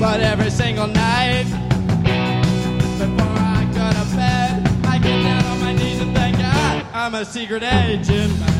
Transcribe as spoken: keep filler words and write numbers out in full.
But every single night, before I go to bed, I get down on my knees and thank God I'm a secret agent.